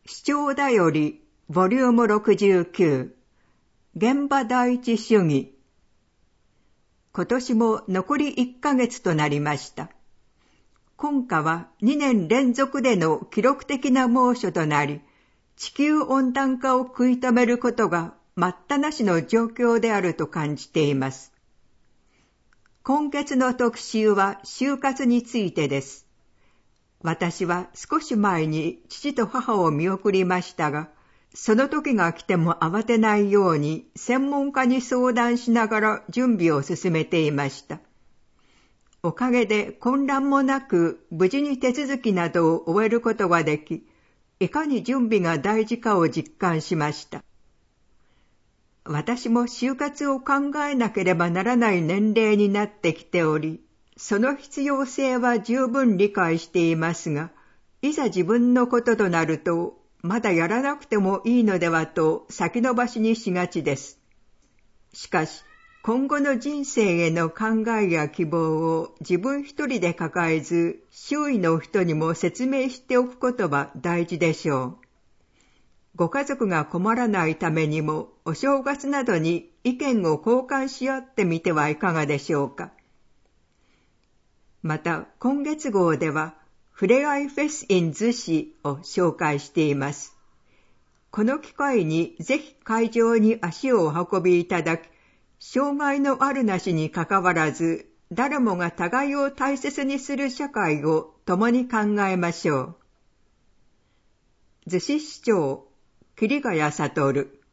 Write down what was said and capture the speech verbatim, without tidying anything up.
視聴だよりボリュームろくじゅうきゅう現場第一主義。今年も残りいっかげつとなりました。今夏はにねん連続での記録的な猛暑となり、地球温暖化を食い止めることが待ったなしの状況であると感じています。今月の特集は就活についてです。私は少し前に父と母を見送りましたが、その時が来ても慌てないように専門家に相談しながら準備を進めていました。おかげで混乱もなく無事に手続きなどを終えることができ、いかに準備が大事かを実感しました。私も就活を考えなければならない年齢になってきており、その必要性は十分理解していますが、いざ自分のこととなると、まだやらなくてもいいのではと先延ばしにしがちです。しかし、今後の人生への考えや希望を自分一人で抱えず、周囲の人にも説明しておくことは大事でしょう。ご家族が困らないためにも、お正月などに意見を交換し合ってみてはいかがでしょうか。また、今月号では、ふれあいフェス in 逗子を紹介しています。この機会にぜひ会場に足をお運びいただき、障害のあるなしにかかわらず、誰もが互いを大切にする社会を共に考えましょう。逗子市長、桐ヶ谷悟。